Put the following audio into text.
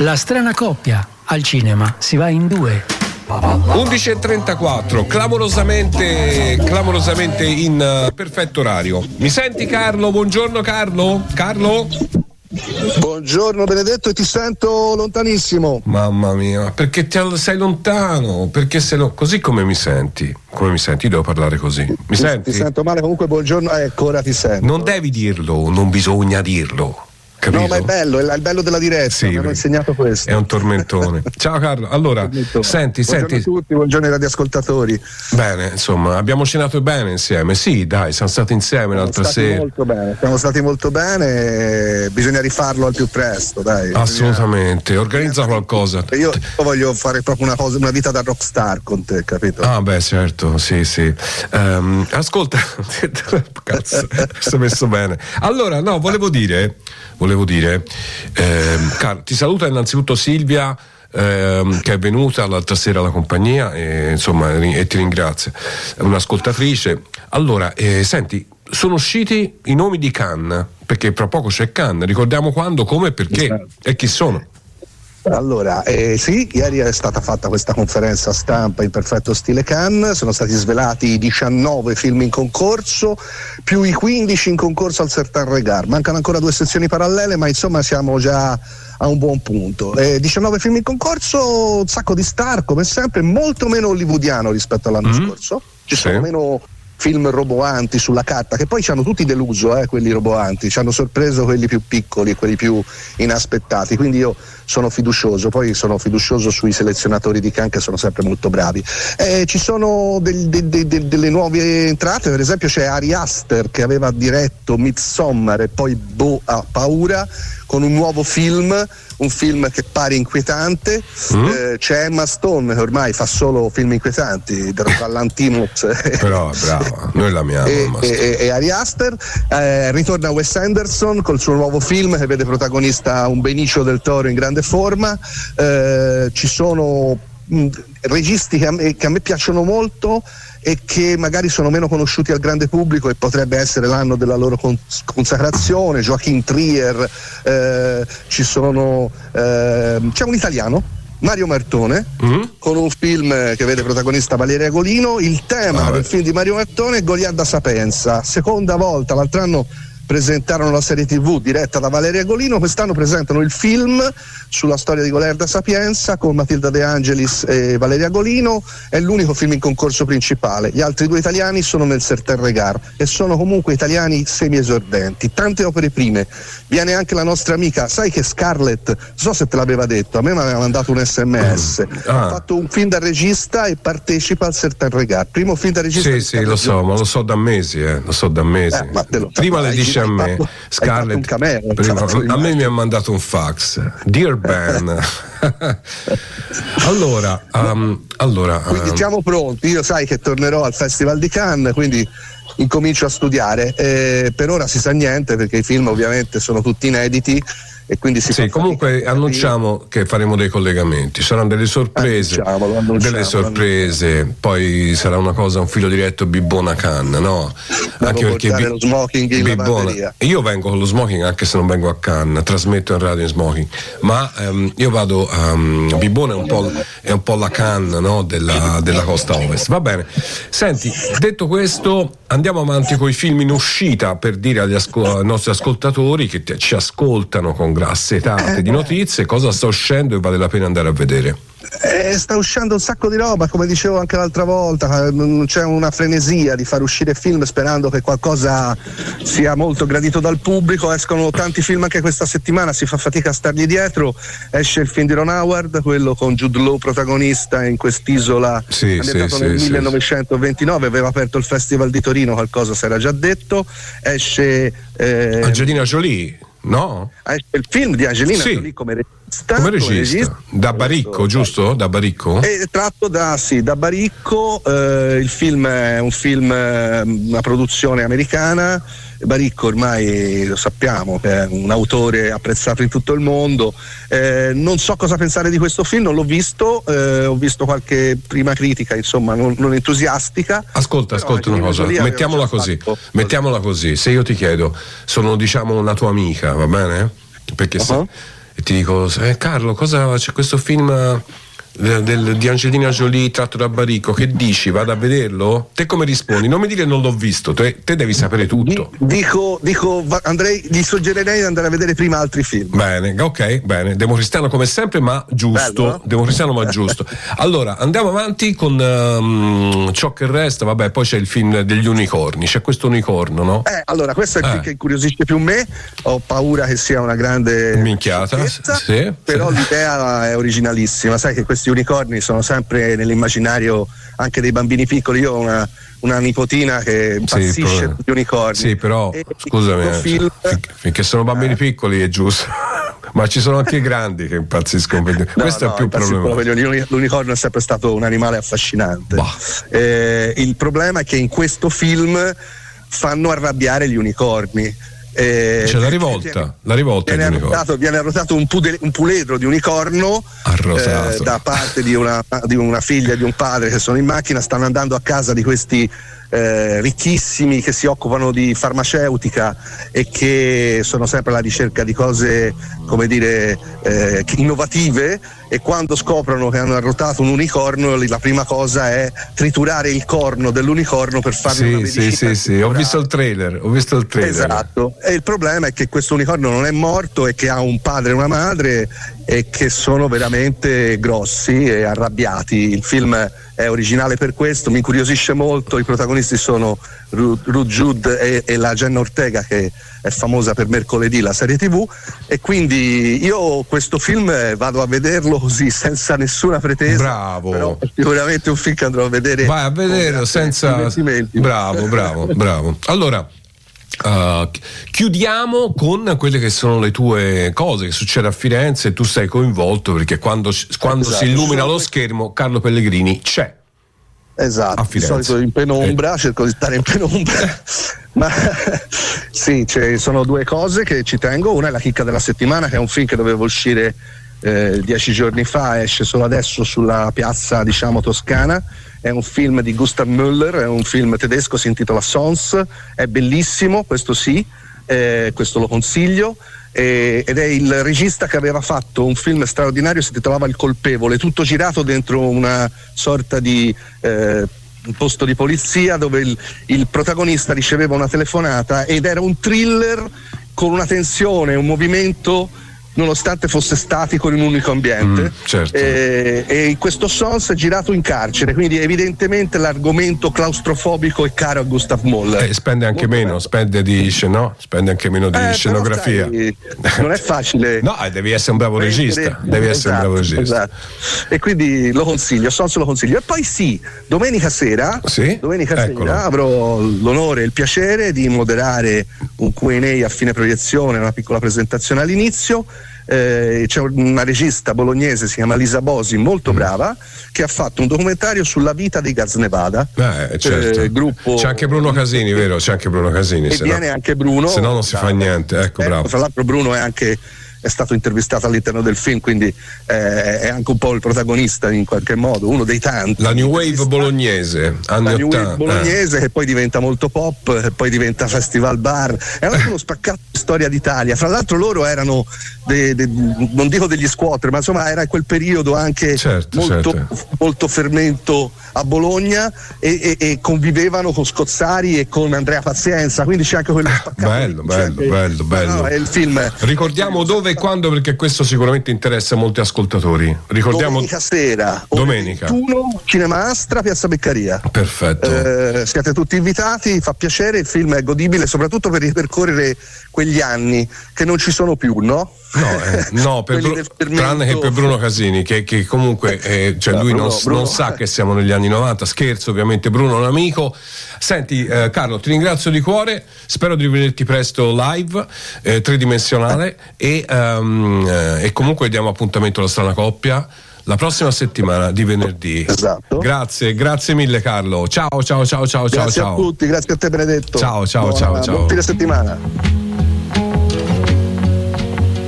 La strana coppia, al cinema si va in due. 11.34, clamorosamente in perfetto orario. Mi senti, Carlo? Buongiorno, Carlo? Carlo? Buongiorno Benedetto, e ti sento lontanissimo. Mamma mia, perché sei lontano? Perché così come mi senti? Come mi senti? Io devo parlare così. Mi senti? Ti sento male, comunque buongiorno, ecco, ora ti sento. Non devi dirlo, non bisogna dirlo. Capito? No, ma è bello, è il bello della diretta, sì, mi hanno insegnato questo. È un tormentone. Ciao Carlo, allora, senti. Buongiorno a tutti, buongiorno ai radioascoltatori. Bene, insomma, abbiamo cenato bene insieme, sì, dai, siamo stati insieme l'altra sera. Siamo stati molto bene, bisogna rifarlo al più presto, dai. Assolutamente, organizza qualcosa. Io voglio fare proprio una vita da rockstar con te, capito? Ah, beh, certo, sì. Ascolta, cazzo, sto messo bene. Allora, no, volevo dire, Carlo, ti saluta innanzitutto Silvia, che è venuta l'altra sera alla compagnia e ti ringrazia, è un'ascoltatrice. Allora, senti, sono usciti i nomi di Cannes, perché fra poco c'è Cannes, ricordiamo quando, come, perché e chi sono. Allora, sì, ieri è stata fatta questa conferenza stampa in perfetto stile Cannes, sono stati svelati i 19 film in concorso, più i 15 in concorso al Certain Regard. Mancano ancora 2 sezioni parallele, ma insomma siamo già a un buon punto. 19 film in concorso, un sacco di star, come sempre, molto meno hollywoodiano rispetto all'anno scorso. Ci sono meno film roboanti sulla carta, che poi ci hanno tutti deluso, quelli roboanti, ci hanno sorpreso quelli più piccoli, quelli più inaspettati, quindi io sono fiducioso, poi sono fiducioso sui selezionatori di Cannes che sono sempre molto bravi. Ci sono delle nuove entrate, per esempio c'è Ari Aster che aveva diretto Midsommar e poi ha paura, con un nuovo film, un film che pare inquietante. C'è Emma Stone che ormai fa solo film inquietanti, dall'Antimos. Però brava, noi l'amiamo. E Ari Aster. Ritorna Wes Anderson col suo nuovo film che vede protagonista un Benicio del Toro in grande forma. Ci sono registi che a me piacciono molto e che magari sono meno conosciuti al grande pubblico e potrebbe essere l'anno della loro consacrazione. Joachim Trier, c'è un italiano, Mario Martone, con un film che vede protagonista Valeria Golino. Il tema del film di Mario Martone è Goliarda Sapienza, seconda volta. L'altro anno presentarono la serie TV diretta da Valeria Golino, quest'anno presentano il film sulla storia di Goliarda Sapienza con Matilda De Angelis e Valeria Golino. È l'unico film in concorso principale, gli altri 2 italiani sono nel Certain Regard e sono comunque italiani semi-esordenti. Tante opere prime, viene anche la nostra amica, sai che Scarlett, non so se te l'aveva detto, a me mi aveva mandato un SMS, ha fatto un film da regista e partecipa al Certain Regard, primo film da regista. Sì, lo so, ma lo so da mesi, prima le dice a me Scarlett, a me mi ha mandato un fax, Dear Ben. allora quindi siamo pronti. Io sai che tornerò al Festival di Cannes, quindi incomincio a studiare. Per ora si sa niente perché i film ovviamente sono tutti inediti e quindi comunque annunciamo che faremo dei collegamenti, saranno delle sorprese, poi sarà una cosa, un filo diretto Bibbona Cannes, no? Anche perché lo smoking in lavanderia. Io vengo con lo smoking anche se non vengo a Cannes, trasmetto in radio in smoking, ma io vado Bibbona è un po' la Cannes, no? della costa ovest. Va bene, senti, detto questo andiamo avanti con i film in uscita, per dire ai nostri ascoltatori che ci ascoltano con grassetate di notizie cosa sta uscendo e vale la pena andare a vedere. Sta uscendo un sacco di roba, come dicevo anche l'altra volta, c'è una frenesia di far uscire film sperando che qualcosa sia molto gradito dal pubblico. Escono tanti film anche questa settimana, si fa fatica a stargli dietro. Esce il film di Ron Howard, quello con Jude Law protagonista in quest'isola, ambientato nel 1929, aveva aperto il Festival di Torino, qualcosa si era già detto. Esce Angelina Jolie, no? Esce il film di Angelina Jolie come regista. Da Baricco, giusto? Da Baricco? È tratto da Baricco. Il film è una produzione americana. Baricco ormai lo sappiamo che è un autore apprezzato in tutto il mondo. Non so cosa pensare di questo film, non l'ho visto, ho visto qualche prima critica, insomma non entusiastica. Ascolta una cosa, mettiamola così, se io ti chiedo, sono diciamo una tua amica, va bene? Perché e ti dico Carlo, cosa c'è questo film di Angelina Jolie tratto da Baricco, che dici, vado a vederlo? Te come rispondi? Non mi dire che non l'ho visto, te devi sapere tutto. Dico Andrei, gli suggerirei di andare a vedere prima altri film. Bene, ok, bene, democristiano come sempre, ma giusto. Bello, no? Democristiano ma giusto. Allora andiamo avanti con ciò che resta. Vabbè, poi c'è il film degli unicorni, c'è questo unicorno, no? Allora questo è il film che incuriosisce più me. Ho paura che sia una grande minchiata, sì, però l'idea è originalissima. Sai che questi unicorni sono sempre nell'immaginario anche dei bambini piccoli. Io ho una nipotina che impazzisce per gli unicorni. Sì, però scusami, finché sono bambini piccoli è giusto. Ma ci sono anche i grandi che impazziscono per questo è più problematico. L'unicorno è sempre stato un animale affascinante. Il problema è che in questo film fanno arrabbiare gli unicorni. C'è la rivolta viene arrotato un puledro di unicorno da parte di una figlia e di un padre che sono in macchina, stanno andando a casa di questi ricchissimi che si occupano di farmaceutica e che sono sempre alla ricerca di cose, come dire, innovative, e quando scoprono che hanno arrotato un unicorno la prima cosa è triturare il corno dell'unicorno per farne una medicina. Sì, ho visto il trailer. Esatto, e il problema è che questo unicorno non è morto e che ha un padre e una madre e che sono veramente grossi e arrabbiati. Il film è originale per questo, mi incuriosisce molto. I protagonisti sono Ruth Jude e la Jenna Ortega, che è famosa per Mercoledì, la serie TV, e quindi io questo film vado a vederlo così senza nessuna pretesa. Bravo. Però è sicuramente un film che andrò a vedere. Vai a vederlo senza bravo. Allora chiudiamo con quelle che sono le tue cose che succede a Firenze, e tu sei coinvolto perché quando si illumina lo schermo Carlo Pellegrini c'è. Esatto, di solito in penombra, cerco di stare in penombra. Ma sì, sono due cose che ci tengo. Una è La chicca della settimana, che è un film che doveva uscire 10 giorni fa, esce solo adesso sulla piazza, diciamo, toscana. È un film di Gustav Müller, è un film tedesco, si intitola Sons, è bellissimo, questo sì, questo lo consiglio. Ed è il regista che aveva fatto un film straordinario, si intitolava Il colpevole, tutto girato dentro una sorta di un posto di polizia dove il protagonista riceveva una telefonata, ed era un thriller con una tensione, un movimento nonostante fosse statico in un unico ambiente. Certo. E questo Sons è girato in carcere, quindi evidentemente l'argomento claustrofobico è caro a Gustav Müller. Spende anche meno, spende anche meno di scenografia. Non è facile. No, devi essere un bravo regista. Esatto. E quindi lo consiglio, Sons lo consiglio. E poi domenica sera avrò l'onore e il piacere di moderare un Q&A a fine proiezione, una piccola presentazione all'inizio. C'è una regista bolognese, si chiama Lisa Bosi, molto brava, che ha fatto un documentario sulla vita dei Gaz Nevada. Certo. Gruppo. C'è anche Bruno Casini, vero? C'è anche Bruno Casini. E viene anche Bruno. Se no non si fa niente. Bravo. Tra l'altro Bruno è stato intervistato all'interno del film, quindi è anche un po' il protagonista in qualche modo, uno dei tanti. La New Wave bolognese, anni 80. La New Wave bolognese che poi diventa molto pop, che poi diventa festival bar, è anche uno spaccato di storia d'Italia. Fra l'altro loro erano non dico degli squatter, ma insomma era quel periodo anche molto fermento a Bologna, e convivevano con Scozzari e con Andrea Pazienza, quindi c'è anche quello spaccato. Bello. No, è il film. Ricordiamo dove e quando, perché questo sicuramente interessa molti ascoltatori. Ricordiamo domenica sera, domenica 21, Cinema Astra, Piazza Beccaria. Perfetto. Siete tutti invitati, fa piacere, il film è godibile soprattutto per ripercorrere quegli anni che non ci sono più, no? No, tranne che per Bruno Casini, che comunque lui non sa che siamo negli anni 90. Scherzo, ovviamente, Bruno è un amico. Senti, Carlo, ti ringrazio di cuore, spero di rivederti presto live, tridimensionale, e comunque diamo appuntamento alla Strana Coppia la prossima settimana di venerdì. Esatto. Grazie mille Carlo. Ciao. Grazie a tutti, grazie a te Benedetto. Ciao. Buon fine settimana.